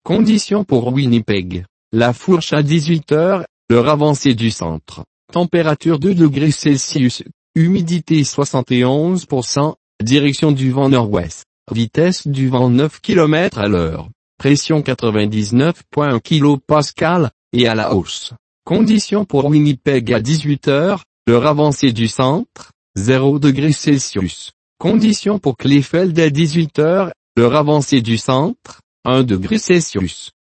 Conditions pour Winnipeg. La fourche à 18 heures, l'heure avancée du centre. Température 2 degrés Celsius. Humidité 71%. Direction du vent nord-ouest. Vitesse du vent 9 km à l'heure. Pression 99.1 kPa, et à la hausse. Conditions pour Winnipeg à 18 heures, l'heure avancée du centre, 0 degrés Celsius. Conditions pour Krefeld à 18 heures, l'heure avancée du centre, 1 degré Celsius.